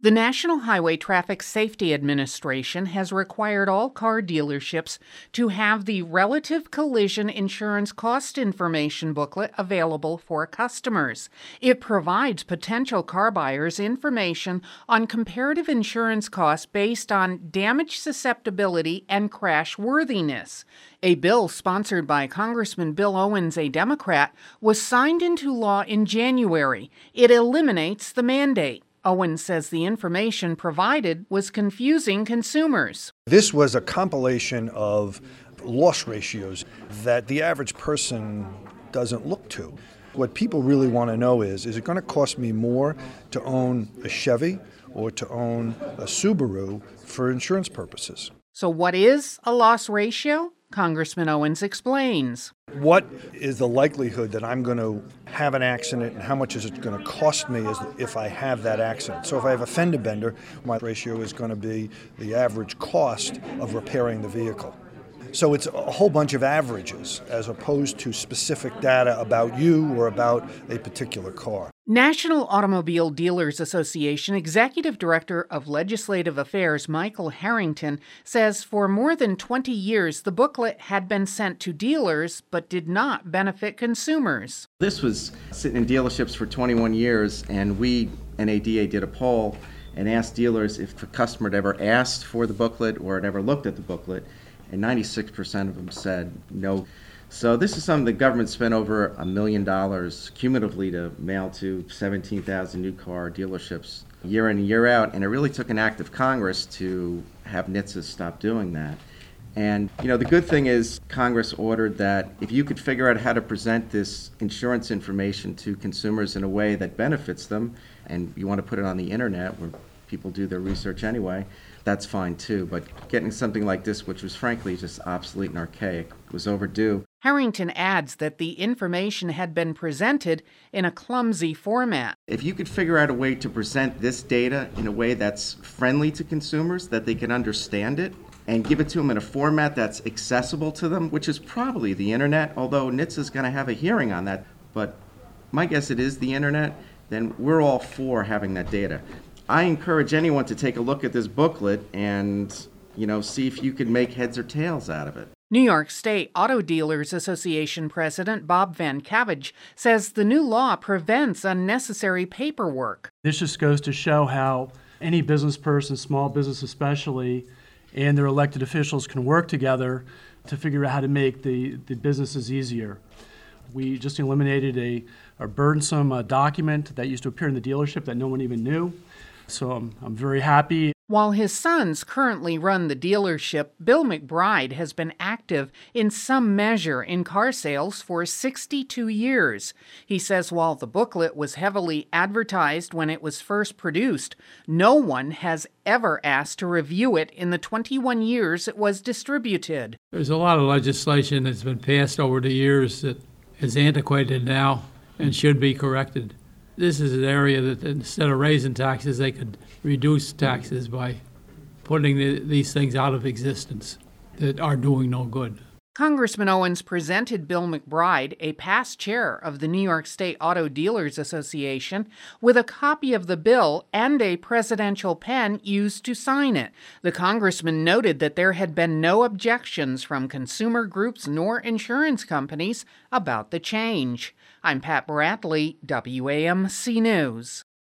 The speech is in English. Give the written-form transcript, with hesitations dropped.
The National Highway Traffic Safety Administration has required all car dealerships to have the Relative Collision Insurance Cost Information booklet available for customers. It provides potential car buyers information on comparative insurance costs based on damage susceptibility and crash worthiness. A bill sponsored by Congressman Bill Owens, a Democrat, was signed into law in January. It eliminates the mandate. Owens says the information provided was confusing consumers. This was a compilation of loss ratios that the average person doesn't look to. What people really want to know is it going to cost me more to own a Chevy or to own a Subaru for insurance purposes? So what is a loss ratio? Congressman Owens explains. What is the likelihood that I'm going to have an accident, and how much is it going to cost me if I have that accident? So if I have a fender bender, my ratio is going to be the average cost of repairing the vehicle. So it's a whole bunch of averages as opposed to specific data about you or about a particular car. National Automobile Dealers Association Executive Director of Legislative Affairs Michael Harrington says for more than 20 years the booklet had been sent to dealers but did not benefit consumers. This was sitting in dealerships for 21 years, and we, NADA, did a poll and asked dealers if a customer had ever asked for the booklet or had ever looked at the booklet, and 96% of them said no. So this is something the government spent over $1 million cumulatively to mail to 17,000 new car dealerships year in and year out, and it really took an act of Congress to have NHTSA stop doing that. And, the good thing is Congress ordered that if you could figure out how to present this insurance information to consumers in a way that benefits them, and you want to put it on the internet where people do their research anyway, that's fine too. But getting something like this, which was frankly just obsolete and archaic, was overdue. Harrington adds that the information had been presented in a clumsy format. If you could figure out a way to present this data in a way that's friendly to consumers, that they can understand it, and give it to them in a format that's accessible to them, which is probably the internet, although NHTSA is going to have a hearing on that, but my guess it is the internet, then we're all for having that data. I encourage anyone to take a look at this booklet and, see if you can make heads or tails out of it. New York State Auto Dealers Association President Bob Van Cavage says the new law prevents unnecessary paperwork. This just goes to show how any business person, small business especially, and their elected officials can work together to figure out how to make the businesses easier. We just eliminated a burdensome document that used to appear in the dealership that no one even knew. So I'm very happy. While his sons currently run the dealership, Bill McBride has been active in some measure in car sales for 62 years. He says while the booklet was heavily advertised when it was first produced, no one has ever asked to review it in the 21 years it was distributed. There's a lot of legislation that's been passed over the years that is antiquated now and should be corrected. This is an area that instead of raising taxes, they could reduce taxes by putting these things out of existence that are doing no good. Congressman Owens presented Bill McBride, a past chair of the New York State Auto Dealers Association, with a copy of the bill and a presidential pen used to sign it. The congressman noted that there had been no objections from consumer groups nor insurance companies about the change. I'm Pat Bradley, WAMC News.